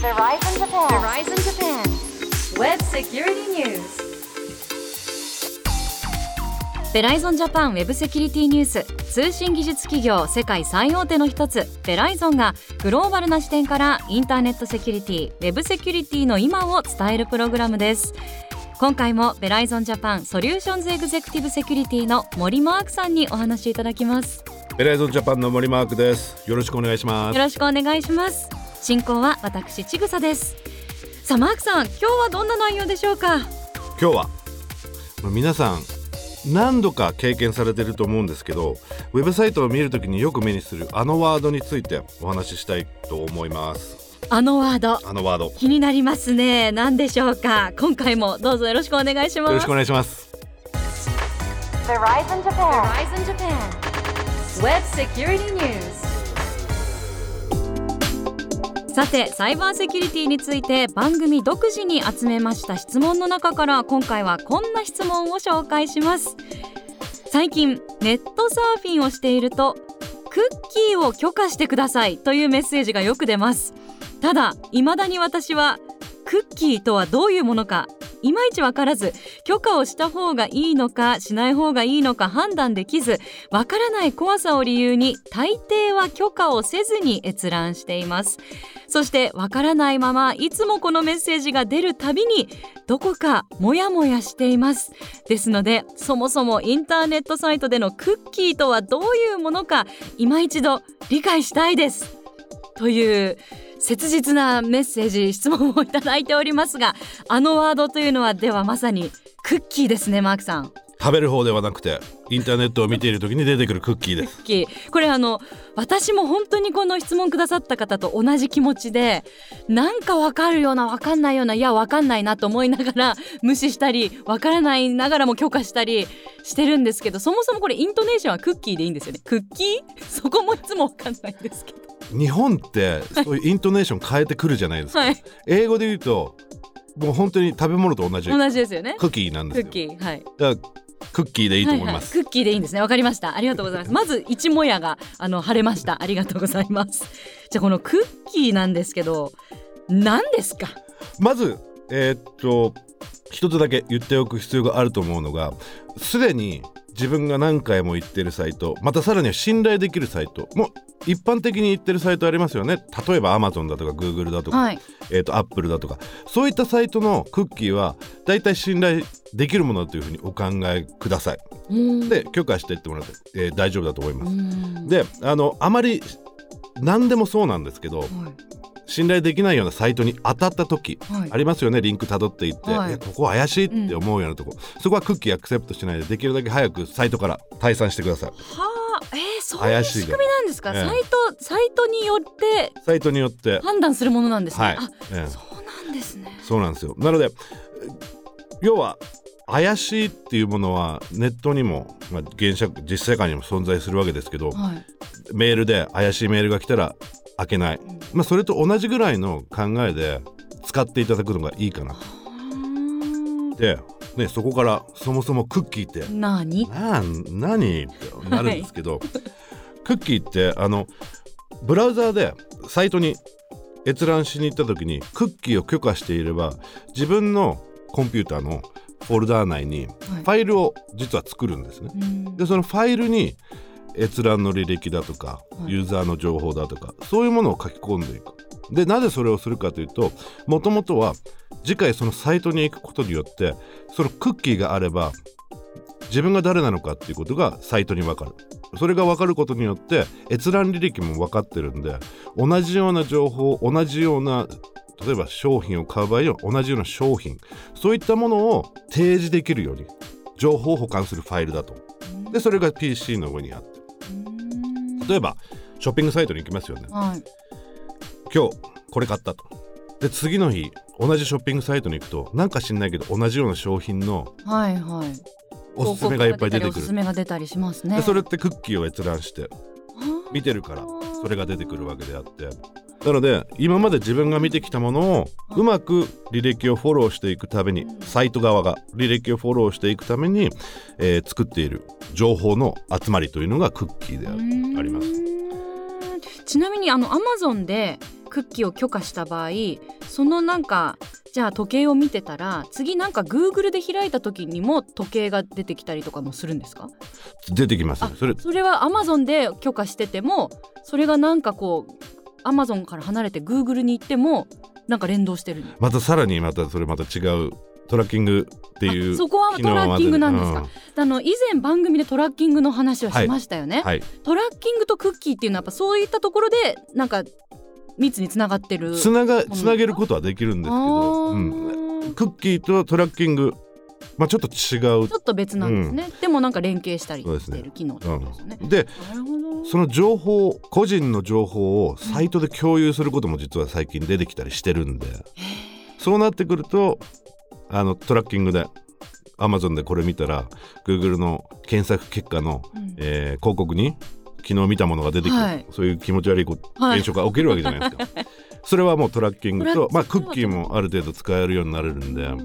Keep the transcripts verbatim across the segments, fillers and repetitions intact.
Verizon Japan. Verizon Japan. Web Security News. ベライゾンジャパンウェブセキュリティニュース。通信技術企業世界最大手の一つベライゾンがグローバルな視点からインターネットセキュリティ、ウェブセキュリティの今を伝えるプログラムです。今回もベライゾンジャパンソリューションズエグゼクティブセキュリティの森マークさんにお話しいただきます。 ベライゾンジャパンの森マークです。よろしくお願いします。 よろしくお願いします。進行は私ちぐさです。さあマークさん、今日はどんな内容でしょうか？ 今日は皆さん何度か経験されていると思うんですけど、ウェブサイトを見るときによく目にするあのワードについてお話ししたいと思います。 あのワード、 あのワード気になりますね。何でしょうか？今回もどうぞよろしくお願いします。 よろしくお願いします。 Verizon Japan. Verizon Japan. Web Security News. さて、サイバーセキュリティについて番組独自に集めました質問の中から今回はこんな質問を紹介します。最近ネットサーフィンをしているとクッキーを許可してくださいというメッセージがよく出ます。ただ未だに私はクッキーとはどういうものかいまいち分からず、許可をした方がいいのかしない方がいいのか判断できず、分からない怖さを理由に大抵は許可をせずに閲覧しています。そして分からないままいつもこのメッセージが出るたびにどこかモヤモヤしています。ですのでそもそもインターネットサイトでのクッキーとはどういうものか今一度理解したいですという切実なメッセージ、質問をいただいておりますが、あのワードというのはではまさにクッキーですね。マークさん、 食べる方ではなくてインターネットを見ているときに出てくるクッキーです。 クッキー、これあの私も本当にこの質問くださった方と同じ気持ちで、なんか分かるような分かんないような、いや分かんないなと思いながら無視したり、分からないながらも許可したりしてるんですけど、そもそもこれイントネーションはクッキーでいいんですよね。クッキーそこもいつも分かんないんですけど、 日本ってそういうイントネーション変えてくるじゃないですか、はい、英語で言うともう本当に食べ物と同じ同じですよね。 クッキーなんですよ。 クッキー、はい、 だからクッキーでいいと思います、 はいはい、クッキーでいいんですね。わかりました。ありがとうございます。まず一もやがあの晴れました。ありがとうございます。じゃあこのクッキーなんですけど何ですか？ まずえー、っと一つだけ言っておく必要があると思うのが、すでに自分が何回も言ってるサイト、またさらには信頼できるサイトも一般的に言ってるサイトありますよね。例えば Amazon だとか Google だとか、はい、えー、と Apple だとか、そういったサイトのクッキーはだいたい信頼できるものだというふうにお考えください。で許可していってもらって、えー、大丈夫だと思います。であのあまり何でもそうなんですけど、はい、信頼できないようなサイトに当たった時、はい、ありますよね。リンク辿っていって、はい、いやここ怪しいって思うようなとこ、うん、そこはクッキーアクセプトしないでできるだけ早くサイトから退散してください。はあ、えー、そういう仕組みなんですか？えー、サイトサイトによってサイトによって判断するものなんですね。はい、あ、 えー、 そうなんですね。 そうなんですよ。なので要は怪しいっていうものはネットにも、まあ、現実世界にも存在するわけですけど、はい、メールで怪しいメールが来たら開けない、うん、まあ、それと同じぐらいの考えで使っていただくのがいいかな。で、ね、そこからそもそもクッキーって何な何ってなるんですけど、はい、クッキーってあのブラウザーでサイトに閲覧しに行った時にクッキーを許可していれば自分のコンピューターのフォルダー内にファイルを実は作るんですね、はい、でそのファイルに閲覧の履歴だとか、はい、ユーザーの情報だとかそういうものを書き込んでいく。でなぜそれをするかというと、もともとは次回そのサイトに行くことによってそのクッキーがあれば自分が誰なのかっていうことがサイトに分かる。それが分かることによって閲覧履歴も分かってるんで、同じような情報、同じような例えば商品を買う場合は同じような商品、そういったものを提示できるように情報を保管するファイルだと。でそれが ピーシー の上にあって、例えばショッピングサイトに行きますよね、はい、今日これ買ったと。で次の日同じショッピングサイトに行くとなんか知んないけど同じような商品のおすすめがいっぱい出てくる。 おすすめが出たりしますね。 でそれってクッキーを閲覧して見てるからそれが出てくるわけであって、なので今まで自分が見てきたものをうまく履歴をフォローしていくために、サイト側が履歴をフォローしていくために、えー、作っている情報の集まりというのがクッキーで あ, あります。 ちなみにあの Amazon でクッキーを許可した場合、 そのなんかじゃあ時計を見てたら次なんか Google で開いた時にも時計が出てきたりとかもするんですか？ 出てきますあね。それそれは Amazon で許可しててもそれがなんかこう Amazon から離れて Google に行ってもなんか連動してるの？ またさらにまたそれまた違うトラッキングっていうそこはトラッキングなんですか、 うん、 あの以前番組でトラッキングの話をしましたよね、 はいはい、 トラッキングとクッキーっていうのはやっぱそういったところでなんか密につながってるつながつなげることはできるんですけど、うん、クッキーとトラッキング、まあ、ちょっと違うちょっと別なんですね、うん、でもなんか連携したりしてる機能ってことですね。 で、その情報個人の情報をサイトで共有することも実は最近出てきたりしてるんで、うん、そうなってくるとあのトラッキングで Amazon でこれ見たら Google の検索結果の、うんえー、広告に昨日見たものが出てきて、はい、そういう気持ち悪い現象が起きるわけじゃないですか、はい、それはもうトラッキングと、まあ、クッキーもある程度使えるようになれるんで、うん、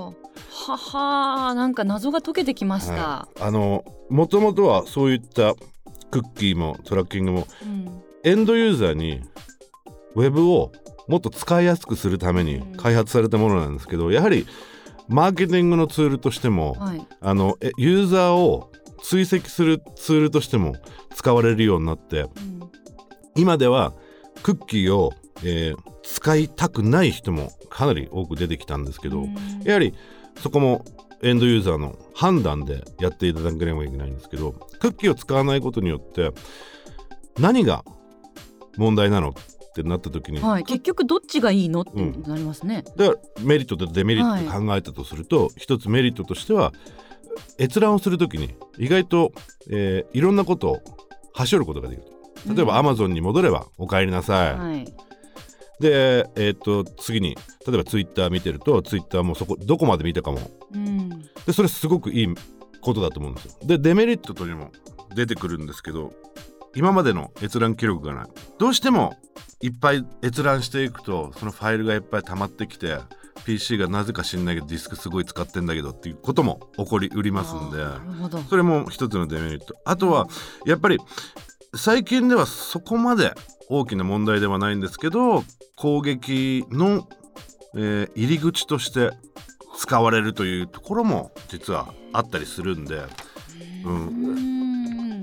ははなんか謎が解けてきました、 はい、あのもともとはそういったクッキーもトラッキングも、うん、エンドユーザーにウェブをもっと使いやすくするために開発されたものなんですけど、やはりマーケティングのツールとしても、はい、あのユーザーを追跡するツールとしても使われるようになって、うん、今ではクッキーを、えー、使いたくない人もかなり多く出てきたんですけど、うん、やはりそこもエンドユーザーの判断でやっていただければいけないんですけど、クッキーを使わないことによって何が問題なのってなった時に、 はい、結局どっちがいいのってなりますね、 うん、だからメリットとデメリット考えたとすると、はい、一つメリットとしては閲覧をするときに意外と、えー、いろんなことを端折ることができる。例えば Amazon に戻ればお帰りなさい、はい、で、えー、と次に例えば Twitter 見てると Twitter もそこどこまで見たかも、うん、でそれすごくいいことだと思うんですよ。でデメリットというのも出てくるんですけど、今までの閲覧記録がない、どうしてもいっぱい閲覧していくとそのファイルがいっぱい溜まってきて ピーシー がなぜか知んないけどディスクすごい使ってんだけどっていうことも起こりうりますんで、それも一つのデメリット。あとはやっぱり最近ではそこまで大きな問題ではないんですけど、攻撃の、えー、入り口として使われるというところも実はあったりするんで、うん、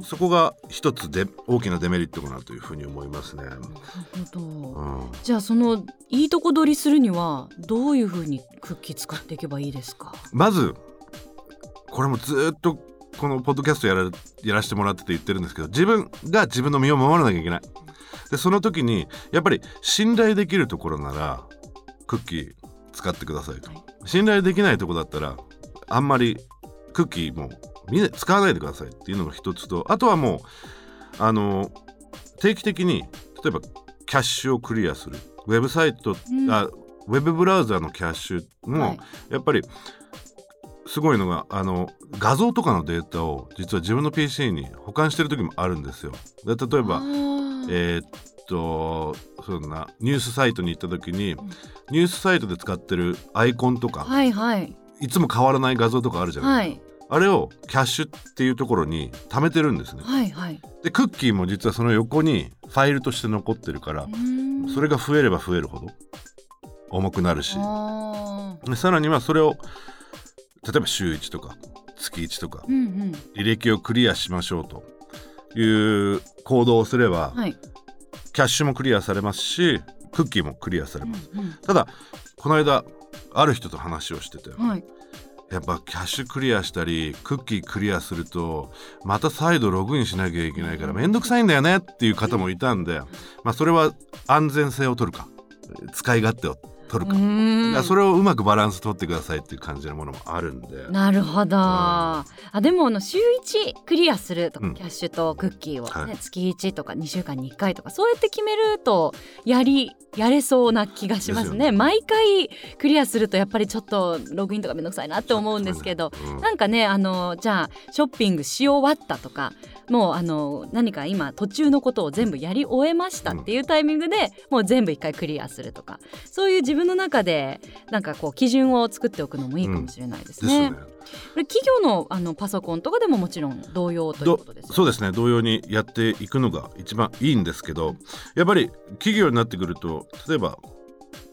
そこが一つで大きなデメリットかなというふうに思いますね。なるほど、うん、じゃあそのいいとこ取りするにはどういうふうにクッキー使っていけばいいですか？ まずこれもずっとこのポッドキャストやら、やらせてもらってて言ってるんですけど、自分が自分の身を守らなきゃいけない。でその時にやっぱり信頼できるところならクッキー使ってくださいと、はい、信頼できないところだったらあんまりクッキーもみんな使わないでくださいっていうのが一つと、あとはもうあの定期的に例えばキャッシュをクリアするウェブサイト、うん、あウェブブラウザーのキャッシュもやっぱりすごいのがあの画像とかのデータを実は自分の ピーシー に保管してる時もあるんですよ。で例えばえー、っとそうだなニュースサイトに行った時に、うん、ニュースサイトで使ってるアイコンとか、 はいはい、 いつも変わらない画像とかあるじゃないですか、はい、あれをキャッシュっていうところに貯めてるんですね、 はいはい、でクッキーも実はその横にファイルとして残ってるから、それが増えれば増えるほど重くなるし、でさらにはそれを例えば週いちとか月いちとか、うんうん、履歴をクリアしましょうという行動をすれば、はい、キャッシュもクリアされますしクッキーもクリアされます、うんうん、ただこの間ある人と話をしてて、はい、やっぱキャッシュクリアしたりクッキークリアするとまた再度ログインしなきゃいけないからめんどくさいんだよねっていう方もいたんで、まあ、それは安全性を取るか使い勝手を取るか、かそれをうまくバランス取ってくださいっていう感じのものもあるんで。 なるほど、うん、あでもあの週いちクリアするとか、うん、キャッシュとクッキーを、ねはい、月いちとかにしゅうかんにいっかいとかそうやって決めるとやりやれそうな気がします ね, ね毎回クリアするとやっぱりちょっとログインとかめんどくさいなって思うんですけど、うん、なんかねあのじゃあショッピングし終わったとかもうあの何か今途中のことを全部やり終えましたっていうタイミングでもう全部一回クリアするとか、そういう自分の中でなんかこう基準を作っておくのもいいかもしれないですね、うん、ですね。これ企業 の, あのパソコンとかでももちろん同様ということですか？ そうですね、同様にやっていくのが一番いいんですけど、やっぱり企業になってくると例えば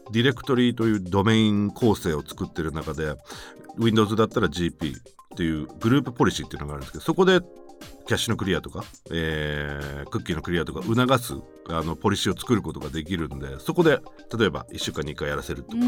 ディレクトリというドメイン構成を作ってる中で Windows だったら ジーピー っていうグループポリシーっていうのがあるんですけど、そこでキャッシュのクリアとか、えー、クッキーのクリアとか促すあのポリシーを作ることができるんで、そこで例えばいっしゅうかんにいっかいやらせるとか、うん、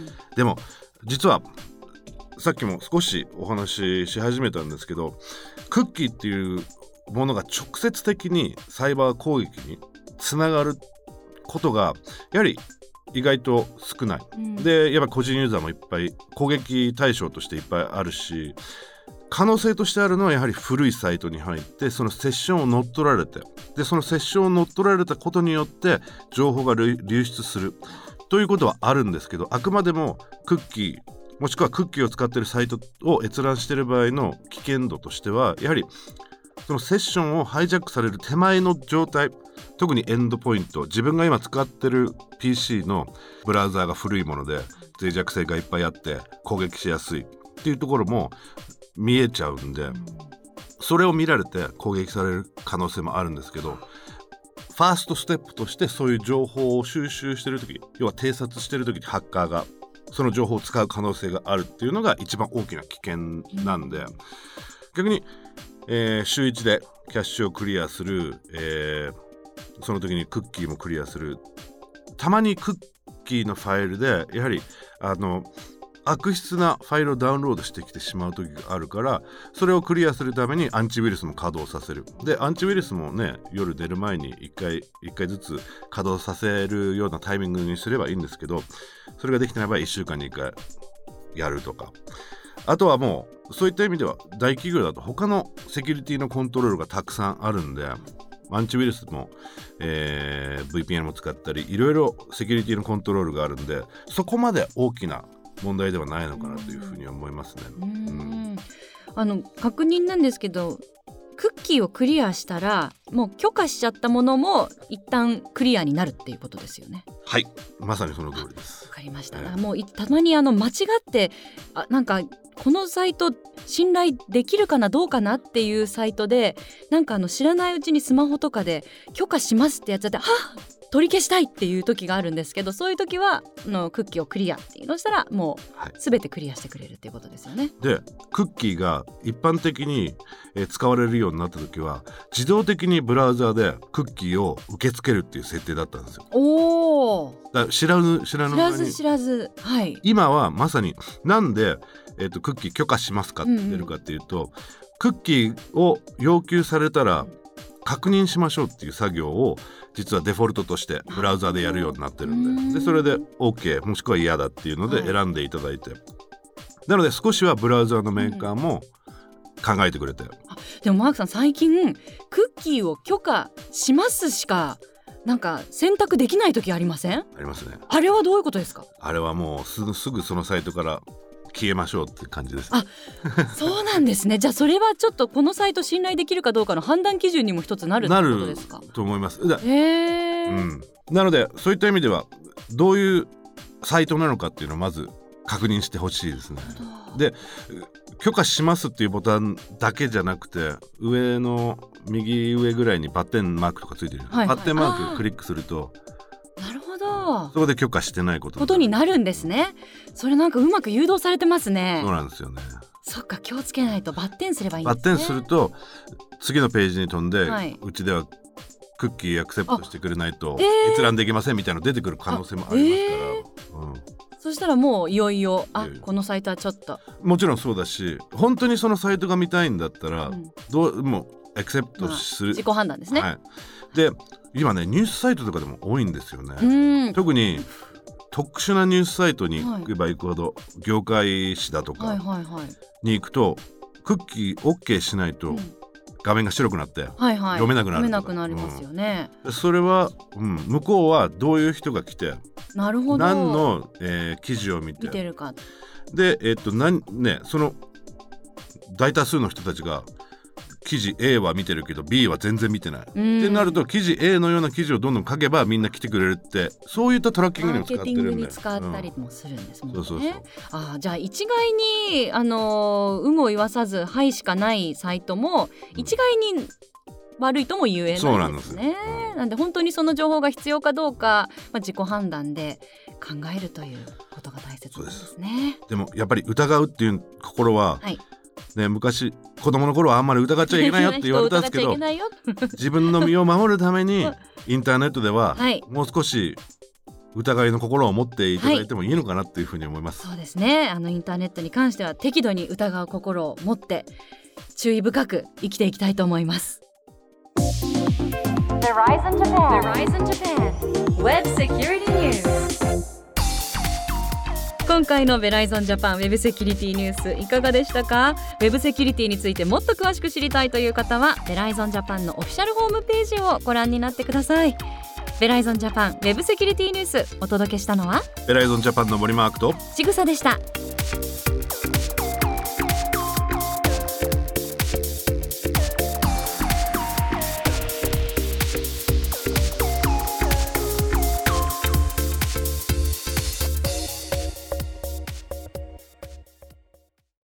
でも実はさっきも少しお話しし始めたんですけど、クッキーっていうものが直接的にサイバー攻撃につながることがやはり意外と少ない、うん、でやっぱ個人ユーザーもいっぱい攻撃対象としていっぱいあるし、可能性としてあるのはやはり古いサイトに入ってそのセッションを乗っ取られて、でそのセッションを乗っ取られたことによって情報が流出するということはあるんですけど、あくまでもクッキーもしくはクッキーを使っているサイトを閲覧している場合の危険度としては、やはりそのセッションをハイジャックされる手前の状態、特にエンドポイント、自分が今使ってる ピーシー のブラウザーが古いもので脆弱性がいっぱいあって攻撃しやすいっていうところも見えちゃうんで、それを見られて攻撃される可能性もあるんですけど、ファーストステップとしてそういう情報を収集してるとき、要は偵察してるときにハッカーがその情報を使う可能性があるっていうのが一番大きな危険なんで、逆に、えー、週いちでキャッシュをクリアする、えー、その時にクッキーもクリアする。たまにクッキーのファイルでやはりあの悪質なファイルをダウンロードしてきてしまう時があるから、それをクリアするためにアンチウイルスも稼働させる。でアンチウイルスもね、夜寝る前にいっかいいっかいずつ稼働させるようなタイミングにすればいいんですけど、それができてない場合いっしゅうかんにいっかいやるとか、あとはもうそういった意味では大企業だと他のセキュリティのコントロールがたくさんあるんで、アンチウイルスも、えー、ブイピーエヌ も使ったりいろいろセキュリティのコントロールがあるんで、そこまで大きな問題ではないのかなというふうに思いますね。うんうん、 あの確認なんですけど、クッキーをクリアしたらもう許可しちゃったものも一旦クリアになるっていうことですよね。 はい、まさにその通りです。 わかりました、 えー、もうたまにあの間違ってあなんかこのサイト信頼できるかなどうかなっていうサイトでなんかあの知らないうちにスマホとかで許可しますってやっちゃって、はっ取り消したいっていう時があるんですけど、そういう時はのクッキーをクリアっていうのをしたらもう全てクリアしてくれるっていうことですよね。 でクッキーが一般的に、えー、使われるようになった時は自動的にブラウザでクッキーを受け付けるっていう設定だったんですよ。 おー、 だ知らず知らず知らず知らず、はい、 今はまさになんで、えー、とクッキー許可しますかって言ってるかっていうと、うんうん、クッキーを要求されたら確認しましょうっていう作業を実はデフォルトとしてブラウザでやるようになってるんで、でそれで OK もしくは嫌だっていうので選んでいただいて、はい、なので少しはブラウザのメーカーも考えてくれて、うん、 あでもマークさん最近クッキーを許可しますしかなんか選択できない時ありません？ ありますね。 あれはどういうことですか？ あれはもうすぐすぐそのサイトから消えましょうって感じです。 あ、そうなんですね。じゃあそれはちょっとこのサイト信頼できるかどうかの判断基準にも一つなるってことですか？ なると思います。 へー、 うん、なのでそういった意味ではどういうサイトなのかっていうのをまず確認してほしいですね。で許可しますっていうボタンだけじゃなくて上の右上ぐらいにバッテンマークとかついてる、はいはい、バッテンマークをクリックすると、 なるほど、 そこで許可してないことことになるんですね。それなんかうまく誘導されてますね。 そうなんですよね。 そっか、気をつけないと。バッテンすればいいんですね。 バッテンすると次のページに飛んで、はい、うちではクッキーアクセプトしてくれないと閲覧できませんみたいなの出てくる可能性もありますから、えーうん、 そしたらもういよいよあこのサイトはちょっともちろんそうだし、本当にそのサイトが見たいんだったら、うん、どうもうアクセプトする、まあ、 自己判断ですね、 はい、で今ねニュースサイトとかでも多いんですよね。特に特殊なニュースサイトに行けば行くほど、はい、業界誌だとかに行くとクッキー OK しないと画面が白くなって、はいはい、読めなくなるとか、 読めなくなりますよね、 うん、それは、うん、向こうはどういう人が来てなるほど何の、えー、記事を見て見てるかで、えー、っと何ね、その大多数の人たちが記事 A は見てるけど B は全然見てないってなると、記事 A のような記事をどんどん書けばみんな来てくれるって、そういったトラッキングにも使ってるんで、 マーケティングに使ったりもするんですもんね、うん、そうそうそう。あ、じゃあ一概にあの有無を言わさずはいしかないサイトも一概に悪いとも言えないんですね。そうなんです、うん、なんで本当にその情報が必要かどうか、まあ、自己判断で考えるということが大切なんですね。 でもやっぱり疑うっていう心は、 はいね、昔子供の頃はあんまり疑っちゃいけないよって言われたんですけど自分の身を守るためにインターネットではもう少し疑いの心を持っていただいてもいいのかなっていうふうに思います、 はい、そうですね。あのインターネットに関しては適度に疑う心を持って注意深く生きていきたいと思います。 Verizon Japan Verizon Japan Web Security News。 今回のベライゾンジャパンウェブセキュリティニュースいかがでしたか？ウェブセキュリティについてもっと詳しく知りたいという方はベライゾンジャパンのオフィシャルホームページをご覧になってください。ベライゾンジャパンウェブセキュリティニュースお届けしたのはベライゾンジャパンの森マークとちぐさでした。